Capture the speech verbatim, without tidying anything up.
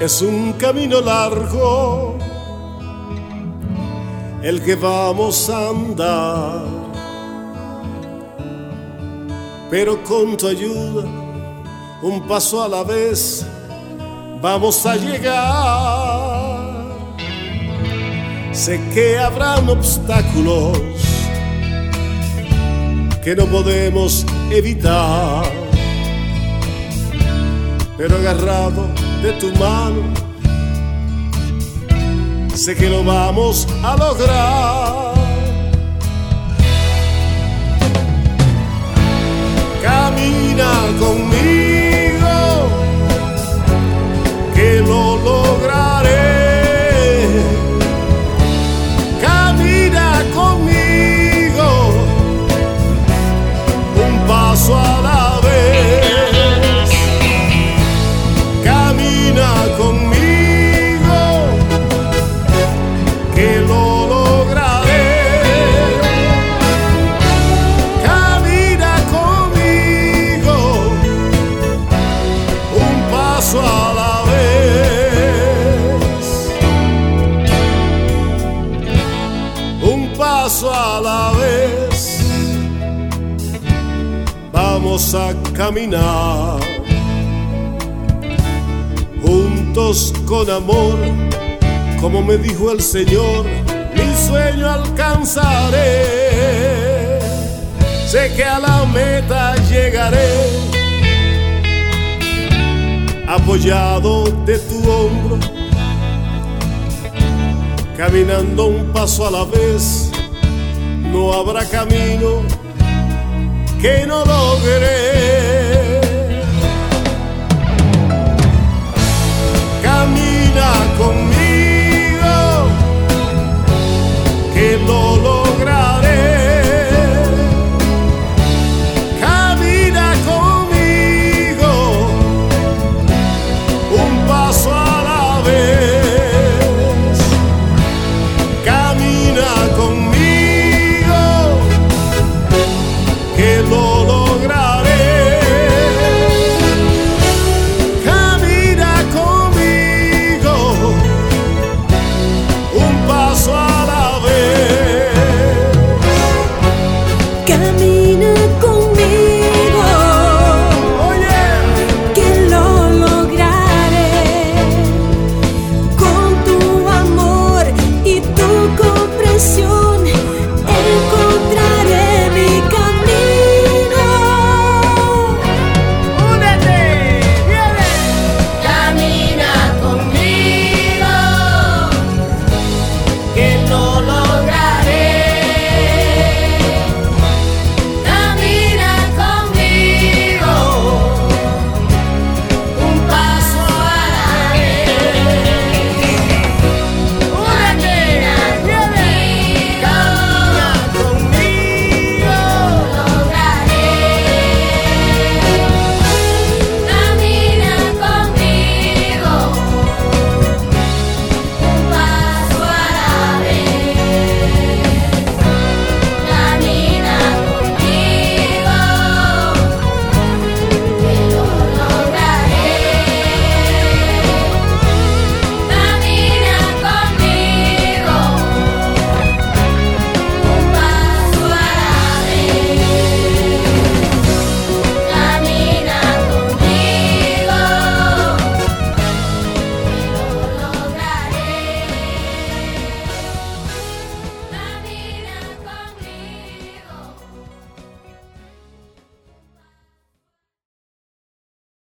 Es un camino largo el que vamos a andar, pero con tu ayuda, un paso a la vez, vamos a llegar. Sé que habrán obstáculos que no podemos evitar, pero agarrado de tu mano, sé que lo vamos a lograr. Camina conmigo, que lo lograré. Camina conmigo, un paso a la vez. Camina conmigo, que lo lograré. Camina conmigo, un paso a la vez. Un paso a la vez. Vamos a caminar juntos con amor, como me dijo el Señor, mi sueño alcanzaré. Sé que a la meta llegaré, apoyado de tu hombro, caminando un paso a la vez. No habrá camino que no logre.